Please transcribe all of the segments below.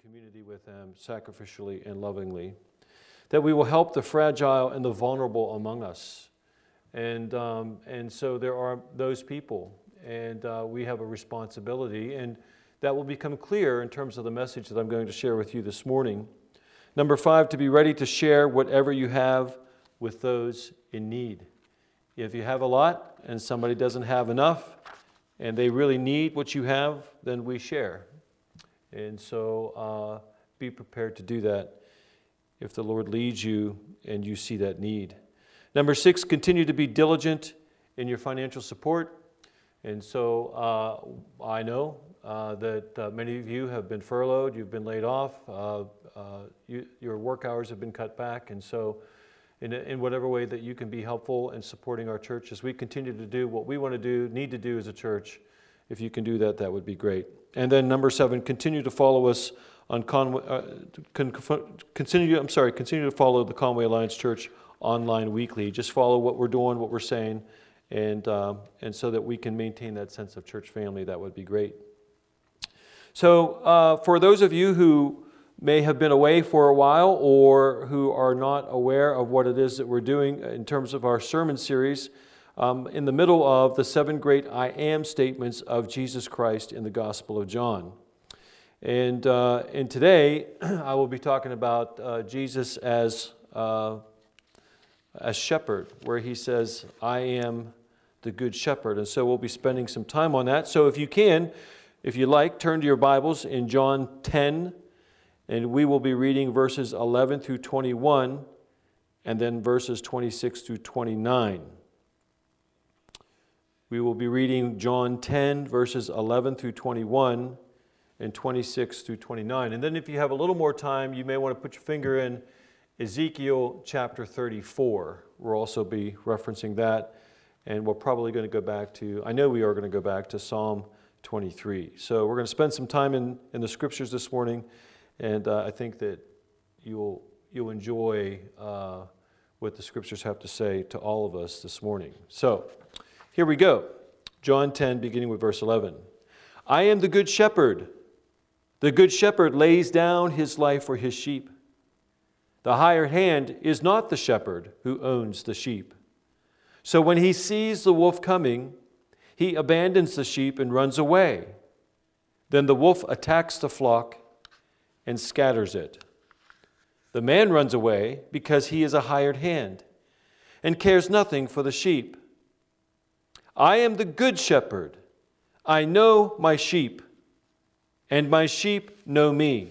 community with them sacrificially and lovingly. That we will help the fragile and the vulnerable among us. And so there are those people, and we have a responsibility, and that will become clear in terms of the message that I'm going to share with you this morning. Number 5, to be ready to share whatever you have with those in need. If you have a lot and somebody doesn't have enough and they really need what you have, then we share. And so be prepared to do that if the Lord leads you and you see that need. Number 6, continue to be diligent in your financial support. And so I know that many of you have been furloughed, you've been laid off, your work hours have been cut back, and so in whatever way that you can be helpful in supporting our church as we continue to do what we want to do, need to do as a church, if you can do that, that would be great. And then number 7, continue to follow us on continue to follow the Conway Alliance Church online weekly. Just follow what we're doing, what we're saying, and so that we can maintain that sense of church family. That would be great. So for those of you who may have been away for a while or who are not aware of what it is that we're doing in terms of our sermon series, in the middle of the 7 great I am statements of Jesus Christ in the Gospel of John. And today I will be talking about Jesus as shepherd, where he says, I am the good shepherd. And so we'll be spending some time on that. So if you like, turn to your Bibles in John 10, and we will be reading verses 11 through 21, and then verses 26 through 29. We will be reading John 10, verses 11 through 21, and 26 through 29. And then if you have a little more time, you may want to put your finger in Ezekiel chapter 34. We'll also be referencing that, and we're probably going to go back to, I know we are going to go back to Psalm 23. So we're going to spend some time in the scriptures this morning, and I think that you'll enjoy what the scriptures have to say to all of us this morning. So here we go. John 10, beginning with verse 11. I am the good shepherd. The good shepherd lays down his life for his sheep. The hired hand is not the shepherd who owns the sheep. So when he sees the wolf coming, he abandons the sheep and runs away. Then the wolf attacks the flock and scatters it. The man runs away because he is a hired hand and cares nothing for the sheep. I am the good shepherd. I know my sheep, and my sheep know me.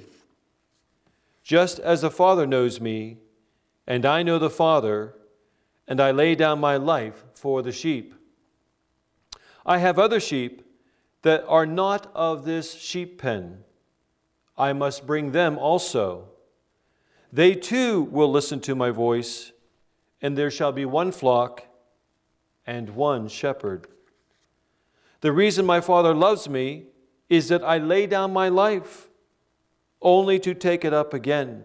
Just as the Father knows me, and I know the Father, and I lay down my life for the sheep. I have other sheep that are not of this sheep pen. I must bring them also. They too will listen to my voice, and there shall be one flock and one shepherd. The reason my Father loves me is that I lay down my life, only to take it up again.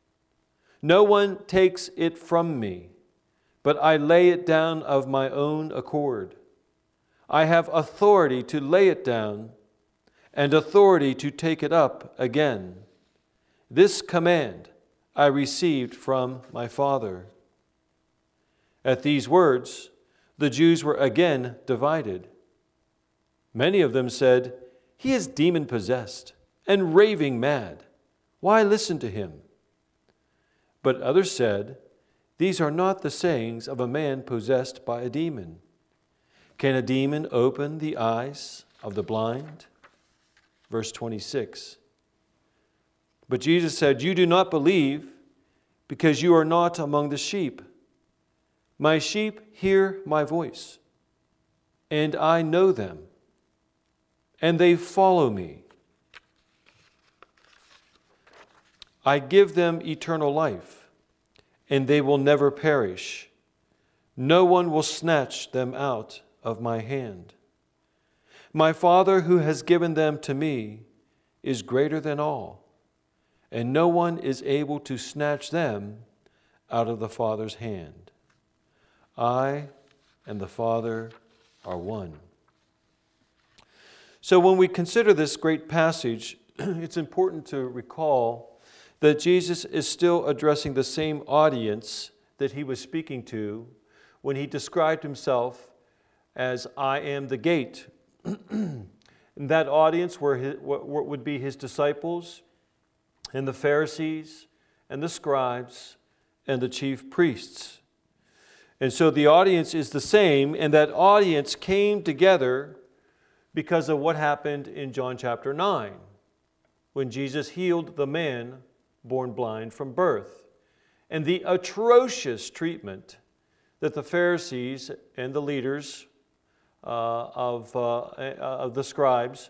No one takes it from me, but I lay it down of my own accord. I have authority to lay it down and authority to take it up again. This command I received from my Father. At these words, the Jews were again divided. Many of them said, He is demon-possessed and raving mad. Why listen to him? But others said, These are not the sayings of a man possessed by a demon. Can a demon open the eyes of the blind? Verse 26. But Jesus said, You do not believe because you are not among the sheep. My sheep hear my voice, and I know them, and they follow me. I give them eternal life, and they will never perish. No one will snatch them out of my hand. My Father who has given them to me is greater than all, and no one is able to snatch them out of the Father's hand. I and the Father are one. So when we consider this great passage, it's important to recall that Jesus is still addressing the same audience that he was speaking to when he described himself as I am the gate. And that audience would be his disciples and the Pharisees and the scribes and the chief priests. And so the audience is the same, and that audience came together because of what happened in John chapter 9, when Jesus healed the man born blind from birth, and the atrocious treatment that the Pharisees and the leaders of the scribes,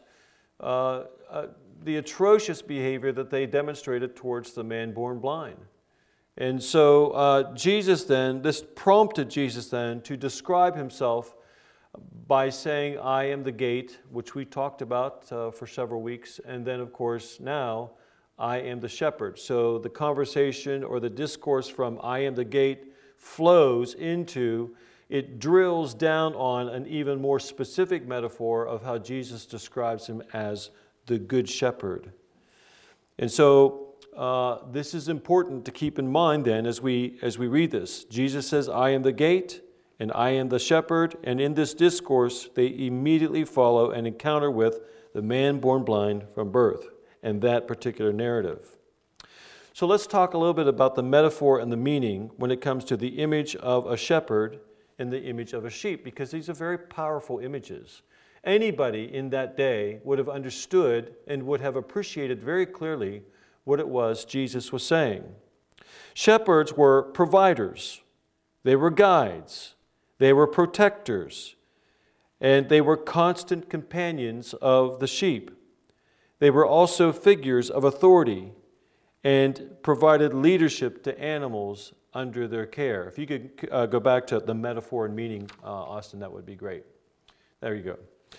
the atrocious behavior that they demonstrated towards the man born blind. And so this prompted Jesus then to describe himself by saying, I am the gate, which we talked about for several weeks, and then of course now, I am the shepherd. So the conversation or the discourse from I am the gate flows into, it drills down on an even more specific metaphor of how Jesus describes him as the good shepherd. And so this is important to keep in mind then as we read this. Jesus says, I am the gate and I am the shepherd, and in this discourse they immediately follow an encounter with the man born blind from birth and that particular narrative. So let's talk a little bit about the metaphor and the meaning when it comes to the image of a shepherd and the image of a sheep, because these are very powerful images. Anybody in that day would have understood and would have appreciated very clearly what it was Jesus was saying. Shepherds were providers, they were guides, they were protectors, and they were constant companions of the sheep. They were also figures of authority and provided leadership to animals under their care. If you could go back to the metaphor and meaning, Austin, that would be great. There you go.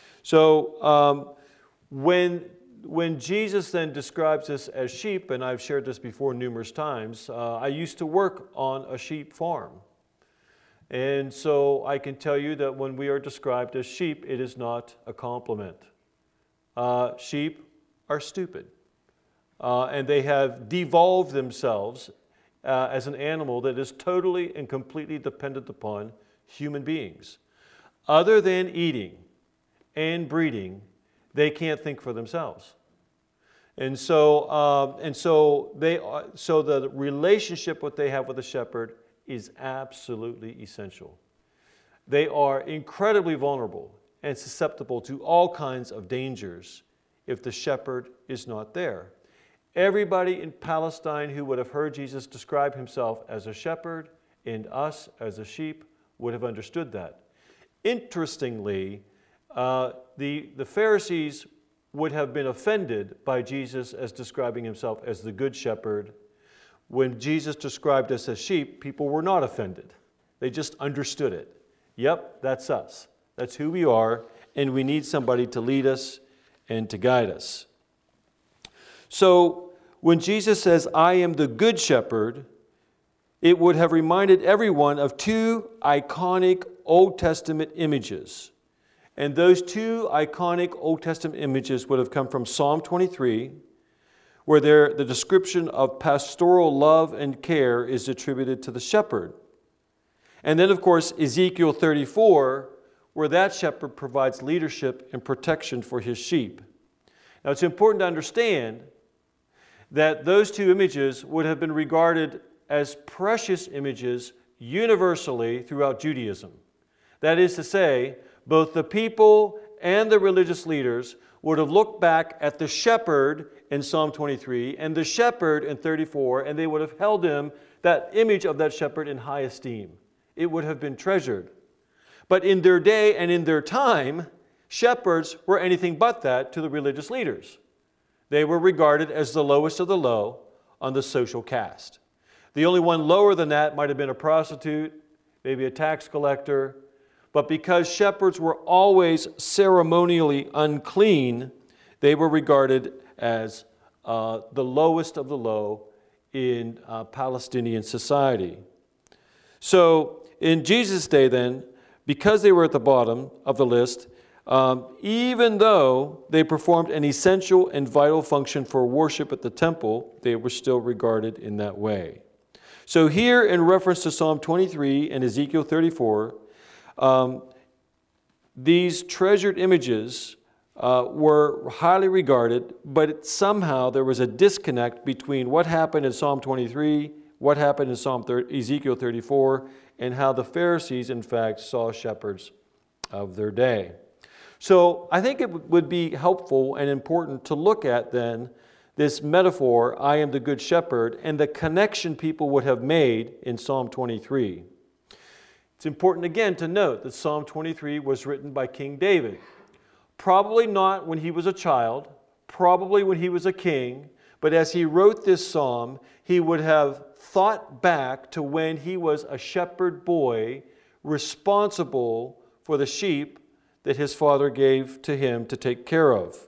So when Jesus then describes us as sheep, and I've shared this before numerous times, I used to work on a sheep farm. And so I can tell you that when we are described as sheep, it is not a compliment. Sheep are stupid. And they have devolved themselves as an animal that is totally and completely dependent upon human beings. Other than eating and breeding, they can't think for themselves. And so the relationship what they have with the shepherd is absolutely essential. They are incredibly vulnerable and susceptible to all kinds of dangers if the shepherd is not there. Everybody in Palestine who would have heard Jesus describe himself as a shepherd and us as a sheep would have understood that. Interestingly, the Pharisees would have been offended by Jesus as describing himself as the good shepherd. When Jesus described us as sheep, people were not offended. They just understood it. Yep, that's us. That's who we are, and we need somebody to lead us and to guide us. So when Jesus says, I am the good shepherd, it would have reminded everyone of two iconic Old Testament images. And those two iconic Old Testament images would have come from Psalm 23, where the description of pastoral love and care is attributed to the shepherd. And then, of course, Ezekiel 34, where that shepherd provides leadership and protection for his sheep. Now, it's important to understand that those two images would have been regarded as precious images universally throughout Judaism. That is to say, both the people and the religious leaders would have looked back at the shepherd in Psalm 23 and the shepherd in 34, and they would have held him, that image of that shepherd, in high esteem. It would have been treasured. But in their day and in their time, shepherds were anything but that to the religious leaders. They were regarded as the lowest of the low on the social caste. The only one lower than that might have been a prostitute, maybe a tax collector. But because shepherds were always ceremonially unclean, they were regarded as the lowest of the low in Palestinian society. So in Jesus' day then, because they were at the bottom of the list, Even though they performed an essential and vital function for worship at the temple, they were still regarded in that way. So here, in reference to Psalm 23 and Ezekiel 34, these treasured images were highly regarded, but somehow there was a disconnect between what happened in Psalm 23, what happened in Ezekiel 34, and how the Pharisees, in fact, saw shepherds of their day. So I think it would be helpful and important to look at then this metaphor, I am the good shepherd, and the connection people would have made in Psalm 23. It's important again to note that Psalm 23 was written by King David. Probably not when he was a child, probably when he was a king, but as he wrote this psalm, he would have thought back to when he was a shepherd boy responsible for the sheep that his father gave to him to take care of.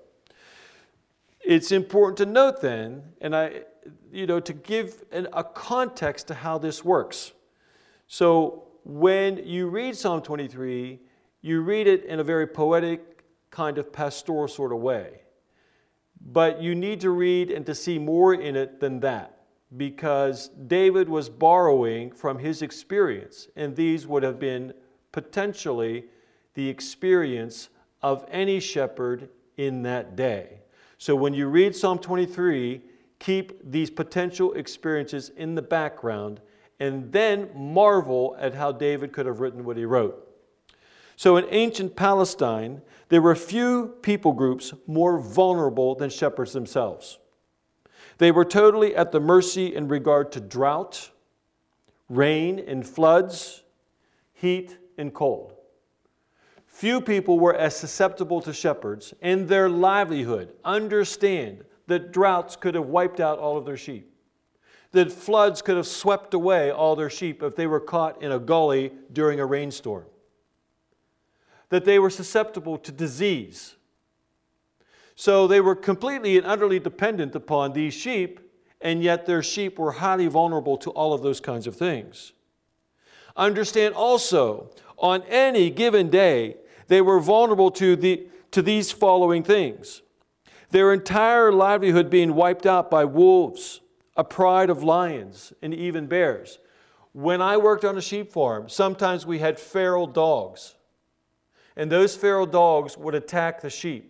It's important to note then, and to give a context to how this works. So when you read Psalm 23, you read it in a very poetic, kind of pastoral sort of way. But you need to read and to see more in it than that, because David was borrowing from his experience, and these would have been potentially the experience of any shepherd in that day. So when you read Psalm 23, keep these potential experiences in the background and then marvel at how David could have written what he wrote. So in ancient Palestine, there were few people groups more vulnerable than shepherds themselves. They were totally at the mercy in regard to drought, rain and floods, heat and cold. Few people were as susceptible to shepherds, and their livelihood. Understand that droughts could have wiped out all of their sheep, that floods could have swept away all their sheep if they were caught in a gully during a rainstorm, that they were susceptible to disease. So they were completely and utterly dependent upon these sheep, and yet their sheep were highly vulnerable to all of those kinds of things. Understand also, on any given day, they were vulnerable to these following things. Their entire livelihood being wiped out by wolves, a pride of lions, and even bears. When I worked on a sheep farm, sometimes we had feral dogs. And those feral dogs would attack the sheep.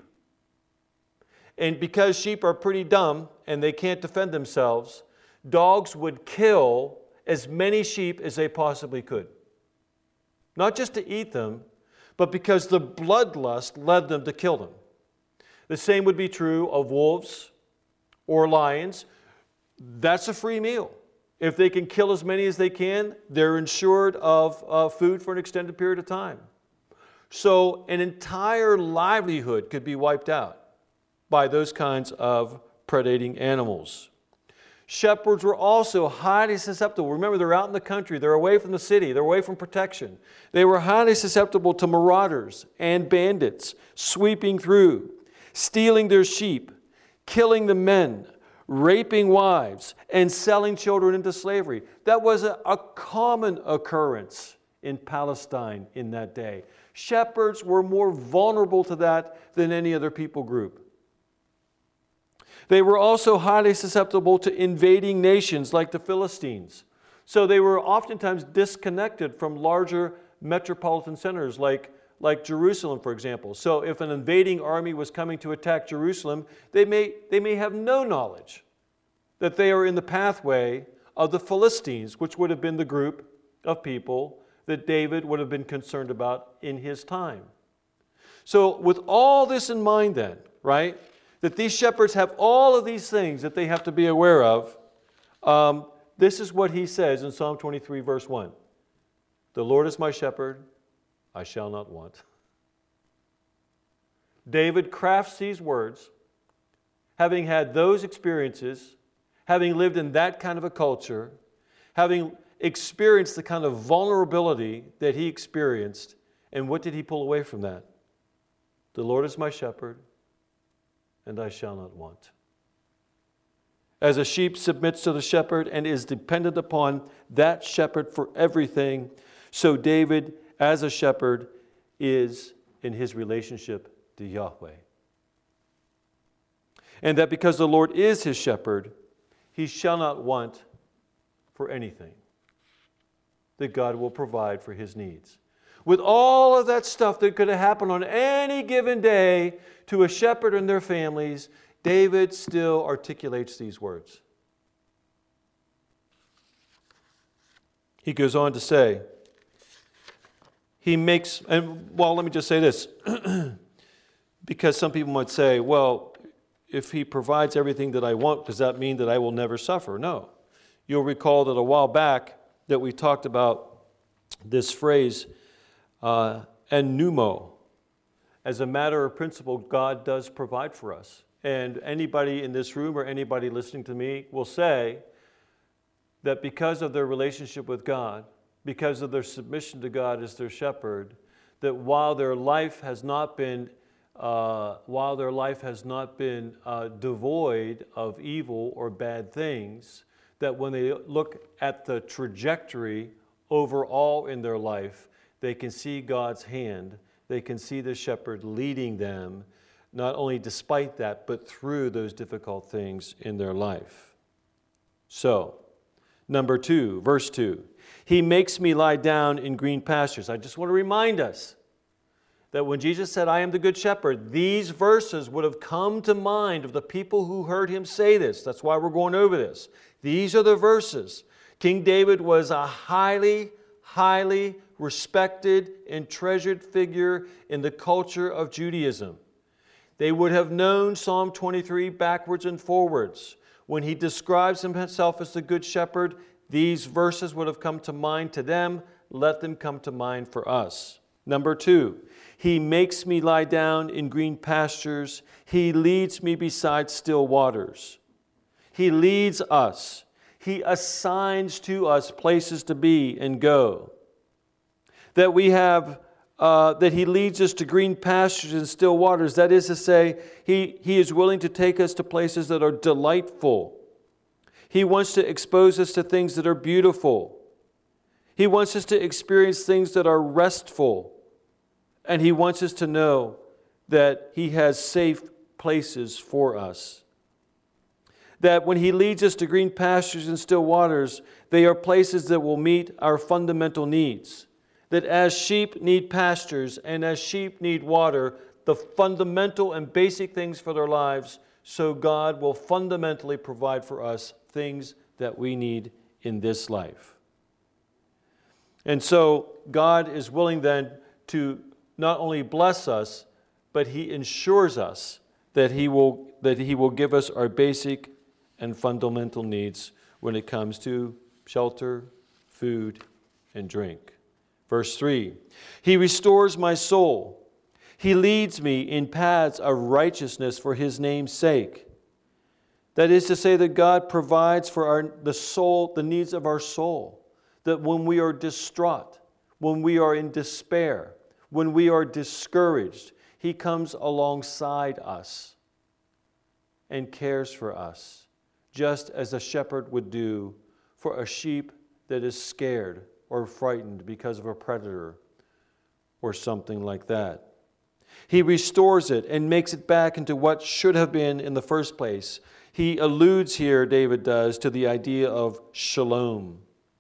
And because sheep are pretty dumb and they can't defend themselves, dogs would kill as many sheep as they possibly could. Not just to eat them, but because the bloodlust led them to kill them. The same would be true of wolves or lions. That's a free meal. If they can kill as many as they can, they're insured of food for an extended period of time. So an entire livelihood could be wiped out by those kinds of predating animals. Shepherds were also highly susceptible. Remember, they're out in the country. They're away from the city. They're away from protection. They were highly susceptible to marauders and bandits sweeping through, stealing their sheep, killing the men, raping wives, and selling children into slavery. That was a common occurrence in Palestine in that day. Shepherds were more vulnerable to that than any other people group. They were also highly susceptible to invading nations like the Philistines. So they were oftentimes disconnected from larger metropolitan centers like Jerusalem, for example. So if an invading army was coming to attack Jerusalem, they may have no knowledge that they are in the pathway of the Philistines, which would have been the group of people that David would have been concerned about in his time. So with all this in mind then, right, that these shepherds have all of these things that they have to be aware of, this is what he says in Psalm 23, verse 1. The Lord is my shepherd, I shall not want. David crafts these words, having had those experiences, having lived in that kind of a culture, having experienced the kind of vulnerability that he experienced. And what did he pull away from that? The Lord is my shepherd, and I shall not want. As a sheep submits to the shepherd and is dependent upon that shepherd for everything, so David, as a shepherd, is in his relationship to Yahweh. And that because the Lord is his shepherd, he shall not want for anything. That God will provide for his needs. With all of that stuff that could have happened on any given day to a shepherd and their families, David still articulates these words. He goes on to say, he makes, and well, let me just say this, because some people might say, well, if he provides everything that I want, does that mean that I will never suffer? No. You'll recall that a while back that we talked about this phrase, pneumo. As a matter of principle, God does provide for us. And anybody in this room or anybody listening to me will say that because of their relationship with God, because of their submission to God as their shepherd, that while their life has not been devoid of evil or bad things, that when they look at the trajectory overall in their life, they can see God's hand. They can see the shepherd leading them, not only despite that, but through those difficult things in their life. So, number 2, verse 2. He makes me lie down in green pastures. I just want to remind us that when Jesus said, I am the good shepherd, these verses would have come to mind of the people who heard him say this. That's why we're going over this. These are the verses. King David was a highly respected and treasured figure in the culture of Judaism. They would have known Psalm 23 backwards and forwards. When he describes himself as the good shepherd, these verses would have come to mind to them. Let them come to mind for us. Number 2, he makes me lie down in green pastures. He leads me beside still waters. He leads us. He assigns to us places to be and go. That we have, that he leads us to green pastures and still waters. That is to say, he is willing to take us to places that are delightful. He wants to expose us to things that are beautiful. He wants us to experience things that are restful. And he wants us to know that he has safe places for us. That when he leads us to green pastures and still waters, they are places that will meet our fundamental needs. That as sheep need pastures and as sheep need water, the fundamental and basic things for their lives, so God will fundamentally provide for us things that we need in this life. And so God is willing then to not only bless us, but he ensures us that he will give us our basic and fundamental needs when it comes to shelter, food, and drink. Verse 3, he restores my soul. He leads me in paths of righteousness for his name's sake. That is to say that God provides for the needs of our soul. That when we are distraught, when we are in despair, when we are discouraged, he comes alongside us and cares for us, just as a shepherd would do for a sheep that is scared or frightened because of a predator or something like that. He restores it and makes it back into what should have been in the first place. He alludes here, David does, to the idea of shalom.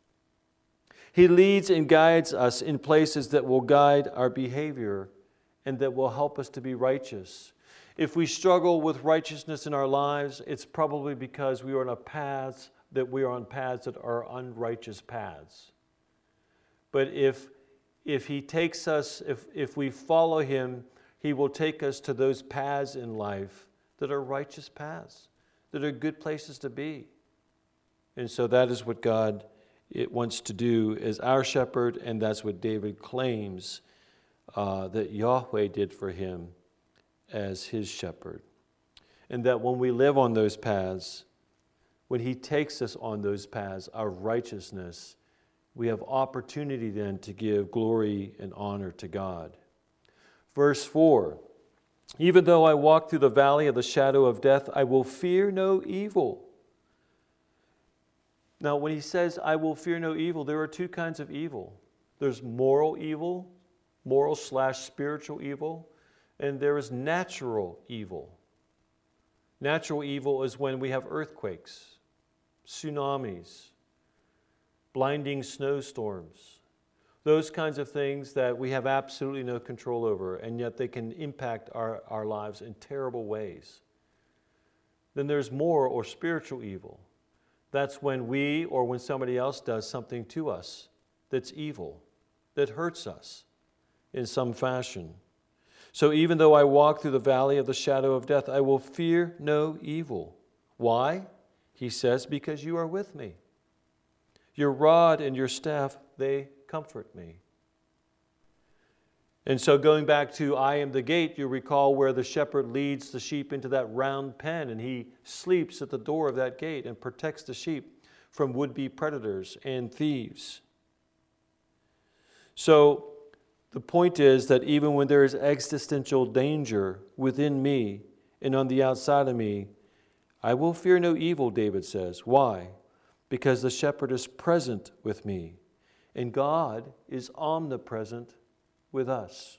He leads and guides us in places that will guide our behavior and that will help us to be righteous. If we struggle with righteousness in our lives, it's probably because we are on paths that are unrighteous paths. But if he takes us, if we follow him, he will take us to those paths in life that are righteous paths, that are good places to be. And so that is what God wants to do as our shepherd, and that's what David claims that Yahweh did for him as his shepherd. And that when we live on those paths, when he takes us on those paths of righteousness, we have opportunity then to give glory and honor to God. Verse 4, even though I walk through the valley of the shadow of death, I will fear no evil. Now, when he says, I will fear no evil, there are two kinds of evil. There's moral evil moral/spiritual evil, and there is natural evil. Natural evil is when we have earthquakes, tsunamis, blinding snowstorms, those kinds of things that we have absolutely no control over, and yet they can impact our lives in terrible ways. Then there's moral or spiritual evil. That's when we or when somebody else does something to us that's evil, that hurts us in some fashion. So even though I walk through the valley of the shadow of death, I will fear no evil. Why? He says, because you are with me. Your rod and your staff, they comfort me. And so going back to I am the gate, you recall where the shepherd leads the sheep into that round pen, and he sleeps at the door of that gate and protects the sheep from would-be predators and thieves. So the point is that even when there is existential danger within me and on the outside of me, I will fear no evil, David says. Why? Because the shepherd is present with me, and God is omnipresent with us.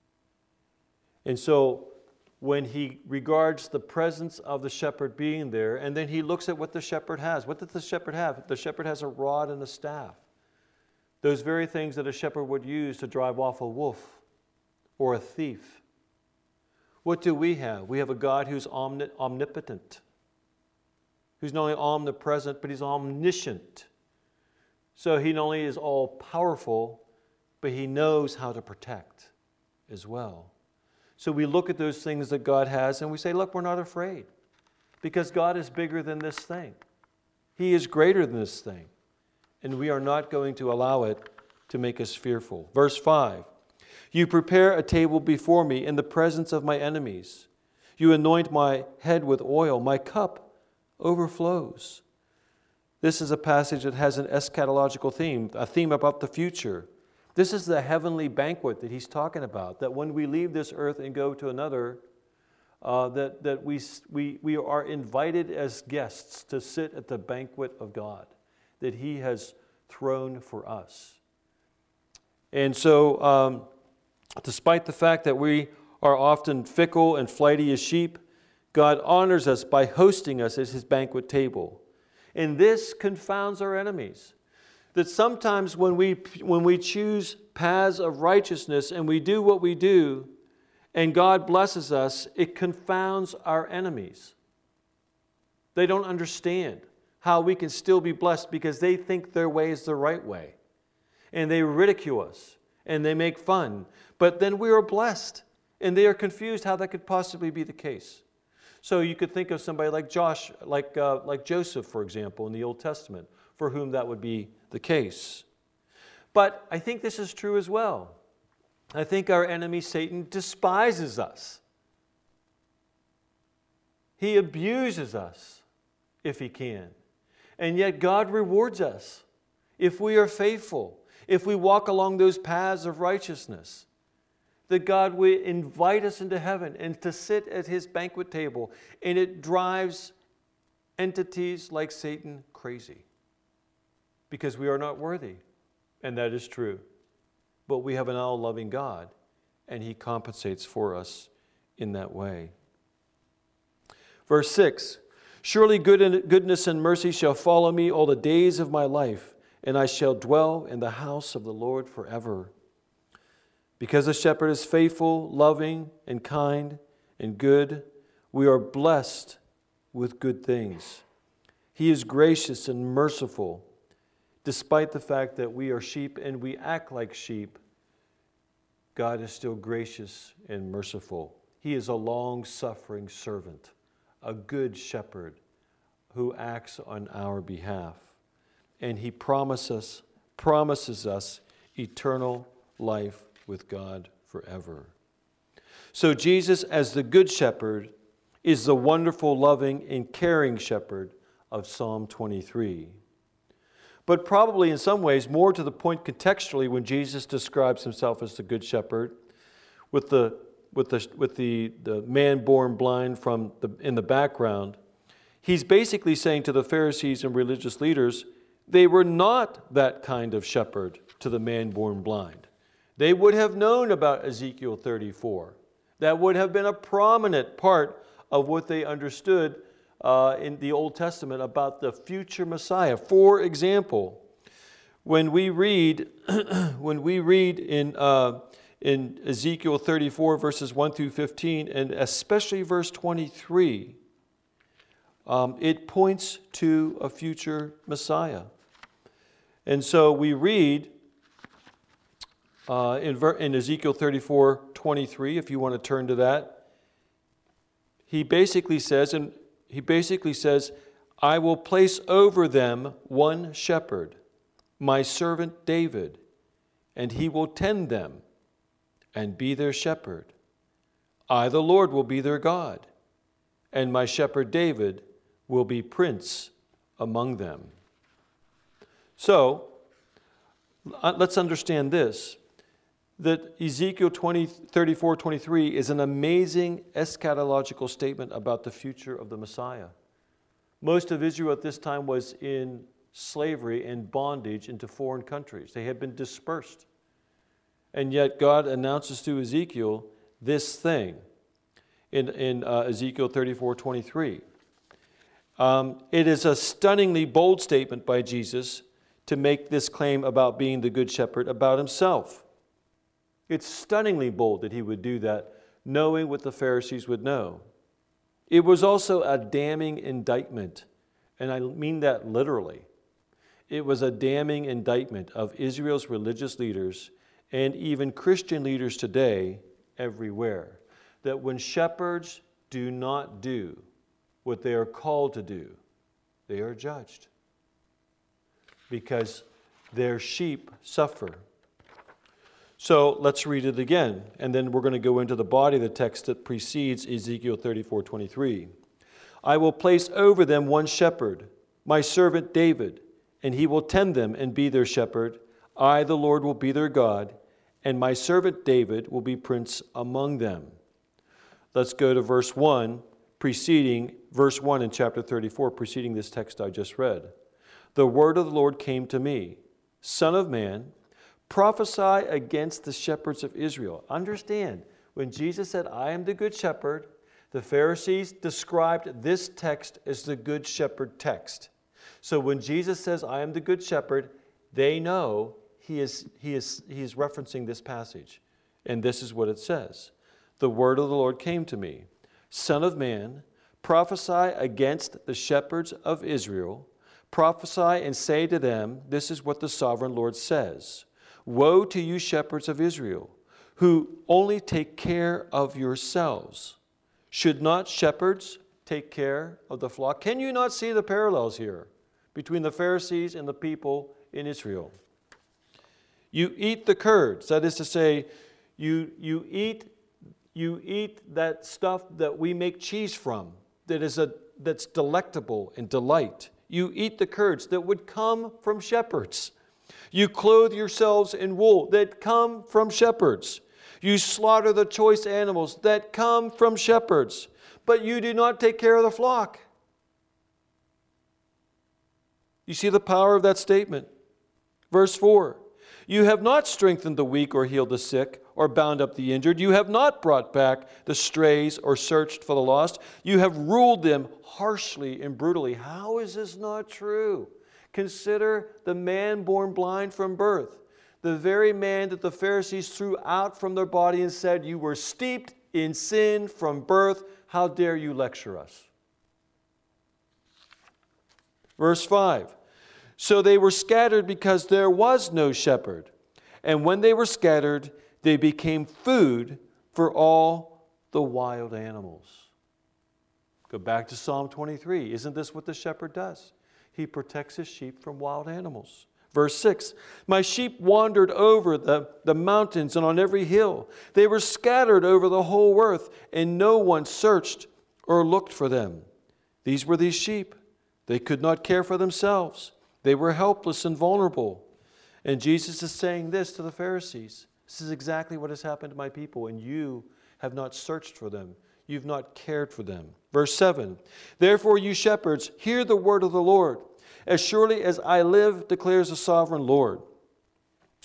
And so when he regards the presence of the shepherd being there, and then he looks at what the shepherd has. What did the shepherd have? The shepherd has a rod and a staff. Those very things that a shepherd would use to drive off a wolf or a thief. What do we have? We have a God who's omnipotent, who's not only omnipresent, but he's omniscient. So he not only is all-powerful, but he knows how to protect as well. So we look at those things that God has and we say, look, we're not afraid because God is bigger than this thing. He is greater than this thing, and we are not going to allow it to make us fearful. Verse 5, you prepare a table before me in the presence of my enemies. You anoint my head with oil. My cup overflows. This is a passage that has an eschatological theme, a theme about the future. This is the heavenly banquet that he's talking about, that when we leave this earth and go to another, that we are invited as guests to sit at the banquet of God that he has thrown for us. And so, despite the fact that we are often fickle and flighty as sheep, God honors us by hosting us at his banquet table. And this confounds our enemies. That sometimes when we choose paths of righteousness and we do what we do, and God blesses us, it confounds our enemies. They don't understand how we can still be blessed because they think their way is the right way. And they ridicule us and they make fun. But then we are blessed, and they are confused how that could possibly be the case. So you could think of somebody like like Joseph, for example, in the Old Testament, for whom that would be the case. But I think this is true as well. I think our enemy Satan despises us. He abuses us if he can. And yet God rewards us if we are faithful, if we walk along those paths of righteousness. That God will invite us into heaven and to sit at his banquet table. And it drives entities like Satan crazy. Because we are not worthy. And that is true. But we have an all-loving God, and he compensates for us in that way. Verse 6, surely goodness and mercy shall follow me all the days of my life, and I shall dwell in the house of the Lord forever. Because the shepherd is faithful, loving, and kind, and good, we are blessed with good things. He is gracious and merciful. Despite the fact that we are sheep and we act like sheep, God is still gracious and merciful. He is a long-suffering servant, a good shepherd who acts on our behalf. And he promises us eternal life with God forever. So Jesus, as the good shepherd, is the wonderful, loving, and caring shepherd of Psalm 23. But probably in some ways more to the point contextually when Jesus describes himself as the good shepherd, with the man born blind in the background, he's basically saying to the Pharisees and religious leaders, they were not that kind of shepherd to the man born blind. They would have known about Ezekiel 34. That would have been a prominent part of what they understood in the Old Testament about the future Messiah. For example, when we read in Ezekiel 34 verses 1 through 15, and especially verse 23, it points to a future Messiah. And so we read in Ezekiel 34:23, if you want to turn to that, he basically says, I will place over them one shepherd, my servant David, and he will tend them and be their shepherd. I, the Lord, will be their God, and my shepherd David will be prince among them. So, let's understand this, that Ezekiel 34:23 is an amazing eschatological statement about the future of the Messiah. Most of Israel at this time was in slavery and bondage into foreign countries. They had been dispersed. And yet God announces through Ezekiel this thing in Ezekiel 34:23. It is a stunningly bold statement by Jesus to make this claim about being the good shepherd about himself. It's stunningly bold that he would do that, knowing what the Pharisees would know. It was also a damning indictment, and I mean that literally. It was a damning indictment of Israel's religious leaders and even Christian leaders today everywhere, that when shepherds do not do what they are called to do, they are judged because their sheep suffer. So let's read it again, and then we're going to go into the body of the text that precedes Ezekiel 34:23. I will place over them one shepherd, my servant David, and he will tend them and be their shepherd. I, the Lord, will be their God, and my servant David will be prince among them. Let's go to verse 1 in chapter 34, preceding this text I just read. The word of the Lord came to me, Son of man, prophesy against the shepherds of Israel. Understand, when Jesus said, I am the good shepherd, the Pharisees described this text as the good shepherd text. So when Jesus says, I am the good shepherd, they know he is referencing this passage. And this is what it says. The word of the Lord came to me, Son of man, prophesy against the shepherds of Israel. Prophesy and say to them, this is what the sovereign Lord says. Woe to you shepherds of Israel, who only take care of yourselves. Should not shepherds take care of the flock? Can you not see the parallels here between the Pharisees and the people in Israel? You eat the curds, that is to say, you eat that stuff that we make cheese from, that's delectable and delight. You eat the curds that would come from shepherds. You clothe yourselves in wool that come from shepherds. You slaughter the choice animals that come from shepherds, but you do not take care of the flock. You see the power of that statement. Verse 4, you have not strengthened the weak or healed the sick or bound up the injured. You have not brought back the strays or searched for the lost. You have ruled them harshly and brutally. How is this not true? Consider the man born blind from birth, the very man that the Pharisees threw out from their body and said, you were steeped in sin from birth. How dare you lecture us? Verse 5, so they were scattered because there was no shepherd. And when they were scattered, they became food for all the wild animals. Go back to Psalm 23. Isn't this what the shepherd does? He protects his sheep from wild animals. Verse 6, my sheep wandered over the mountains and on every hill. They were scattered over the whole earth, and no one searched or looked for them. These were these sheep. They could not care for themselves. They were helpless and vulnerable. And Jesus is saying this to the Pharisees. This is exactly what has happened to my people, and you have not searched for them. You've not cared for them. Verse 7, therefore you shepherds, hear the word of the Lord. As surely as I live, declares the sovereign Lord,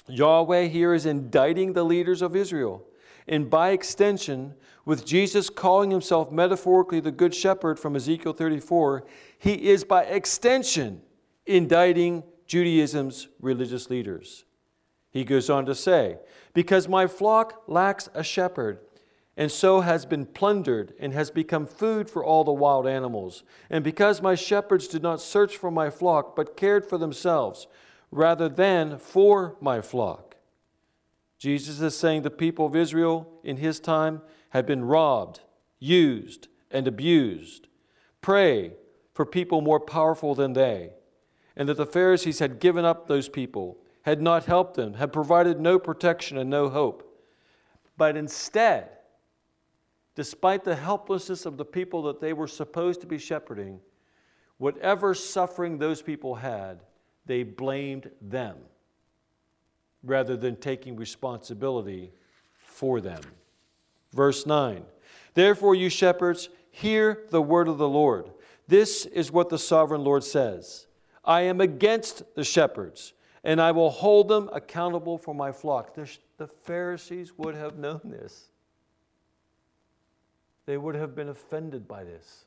Yahweh here is indicting the leaders of Israel. And by extension, with Jesus calling himself metaphorically the Good Shepherd from Ezekiel 34, he is by extension indicting Judaism's religious leaders. He goes on to say, because my flock lacks a shepherd, and so has been plundered and has become food for all the wild animals, and because my shepherds did not search for my flock, but cared for themselves, rather than for my flock. Jesus is saying the people of Israel in his time had been robbed, used, and abused. Pray for people more powerful than they, and that the Pharisees had given up those people, had not helped them, had provided no protection and no hope. But instead, despite the helplessness of the people that they were supposed to be shepherding, whatever suffering those people had, they blamed them rather than taking responsibility for them. Verse 9, therefore you shepherds, hear the word of the Lord. This is what the sovereign Lord says. I am against the shepherds, and I will hold them accountable for my flock. The Pharisees would have known this. They would have been offended by this.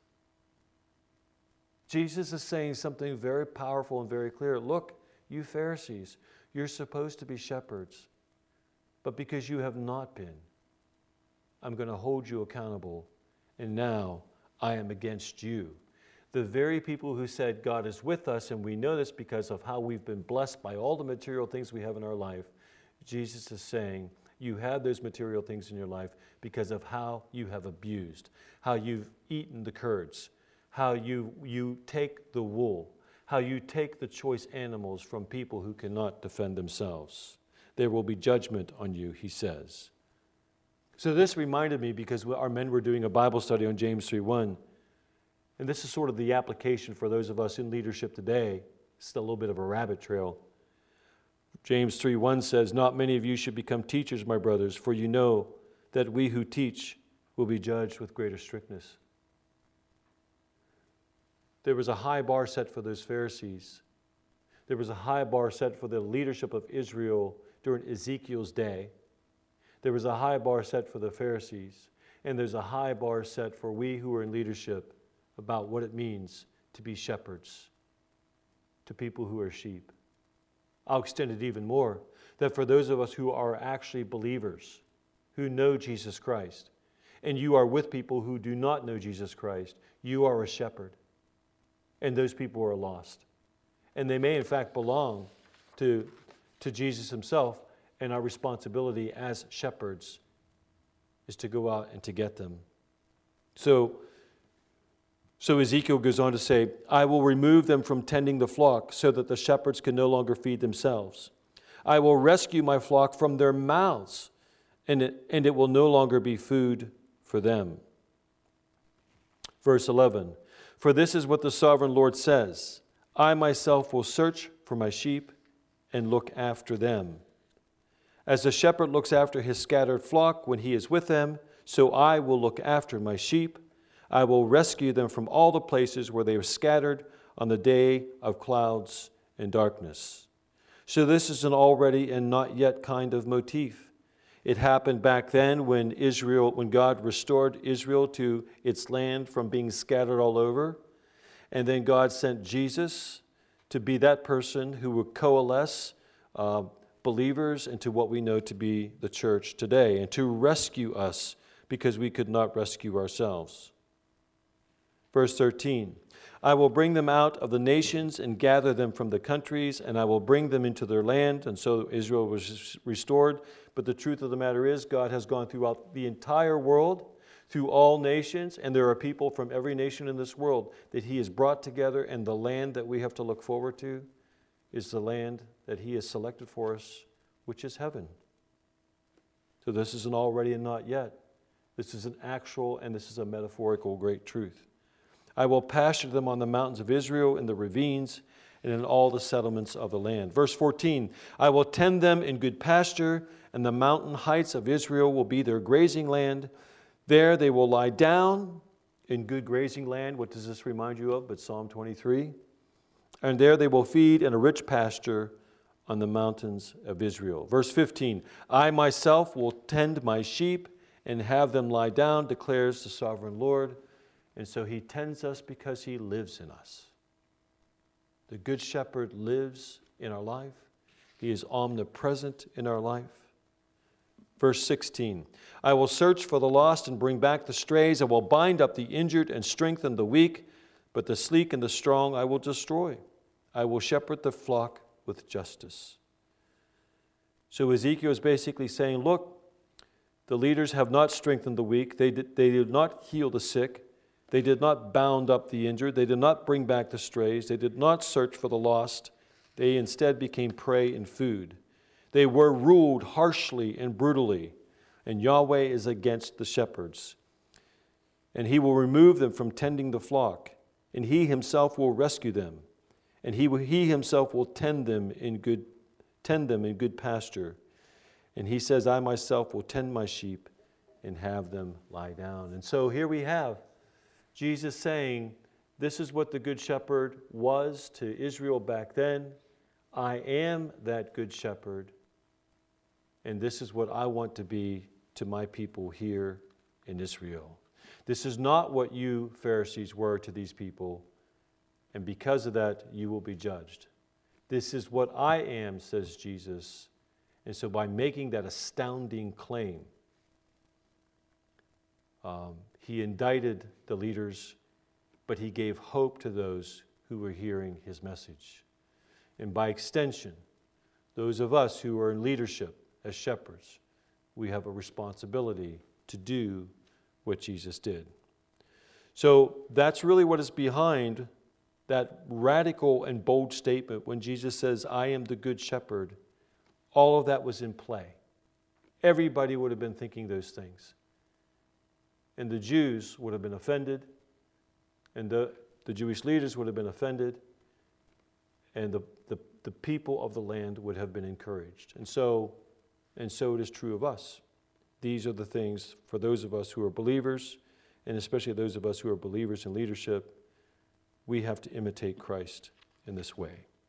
Jesus is saying something very powerful and very clear. Look, you Pharisees, you're supposed to be shepherds, but because you have not been, I'm going to hold you accountable, and now I am against you. The very people who said God is with us, and we know this because of how we've been blessed by all the material things we have in our life, Jesus is saying, you have those material things in your life because of how you have abused, how you've eaten the curds, how you take the wool, how you take the choice animals from people who cannot defend themselves. There will be judgment on you, he says. So this reminded me because our men were doing a Bible study on James 3:1. And this is sort of the application for those of us in leadership today. It's a little bit of a rabbit trail. James 3:1 says, not many of you should become teachers, my brothers, for you know that we who teach will be judged with greater strictness. There was a high bar set for those Pharisees. There was a high bar set for the leadership of Israel during Ezekiel's day. There was a high bar set for the Pharisees. And there's a high bar set for we who are in leadership about what it means to be shepherds to people who are sheep. I'll extend it even more, that for those of us who are actually believers, who know Jesus Christ, and you are with people who do not know Jesus Christ, you are a shepherd. And those people are lost. And they may in fact belong to Jesus himself, and our responsibility as shepherds is to go out and to get them. So Ezekiel goes on to say, I will remove them from tending the flock so that the shepherds can no longer feed themselves. I will rescue my flock from their mouths, and it will no longer be food for them. Verse 11, for this is what the sovereign Lord says, I myself will search for my sheep and look after them. As the shepherd looks after his scattered flock when he is with them, so I will look after my sheep. I will rescue them from all the places where they were scattered on the day of clouds and darkness. So this is an already and not yet kind of motif. It happened back then when God restored Israel to its land from being scattered all over. And then God sent Jesus to be that person who would coalesce believers into what we know to be the church today, and to rescue us because we could not rescue ourselves. Verse 13, I will bring them out of the nations and gather them from the countries, and I will bring them into their land. And so Israel was restored. But the truth of the matter is, God has gone throughout the entire world, through all nations, and there are people from every nation in this world that he has brought together, and the land that we have to look forward to is the land that he has selected for us, which is heaven. So this is an already and not yet. This is an actual and this is a metaphorical great truth. I will pasture them on the mountains of Israel, in the ravines, and in all the settlements of the land. Verse 14, I will tend them in good pasture, and the mountain heights of Israel will be their grazing land. There they will lie down in good grazing land. What does this remind you of but Psalm 23? And there they will feed in a rich pasture on the mountains of Israel. Verse 15, I myself will tend my sheep and have them lie down, declares the sovereign Lord. And so he tends us because he lives in us. The Good Shepherd lives in our life. He is omnipresent in our life. Verse 16, I will search for the lost and bring back the strays. I will bind up the injured and strengthen the weak, but the sleek and the strong I will destroy. I will shepherd the flock with justice. So Ezekiel is basically saying, look, the leaders have not strengthened the weak. They did not heal the sick. They did not bound up the injured. They did not bring back the strays. They did not search for the lost. They instead became prey and food. They were ruled harshly and brutally, and Yahweh is against the shepherds. And he will remove them from tending the flock, and he himself will rescue them, and he himself will tend them in good pasture. And he says, I myself will tend my sheep and have them lie down. And so here we have Jesus saying, this is what the Good Shepherd was to Israel back then. I am that Good Shepherd, and this is what I want to be to my people here in Israel. This is not what you Pharisees were to these people, and because of that, you will be judged. This is what I am, says Jesus. And so by making that astounding claim, he indicted the leaders, but he gave hope to those who were hearing his message. And by extension, those of us who are in leadership as shepherds, we have a responsibility to do what Jesus did. So that's really what is behind that radical and bold statement when Jesus says, I am the Good Shepherd. All of that was in play. Everybody would have been thinking those things. And the Jews would have been offended, and the Jewish leaders would have been offended, and the people of the land would have been encouraged. And so it is true of us. These are the things for those of us who are believers, and especially those of us who are believers in leadership, we have to imitate Christ in this way.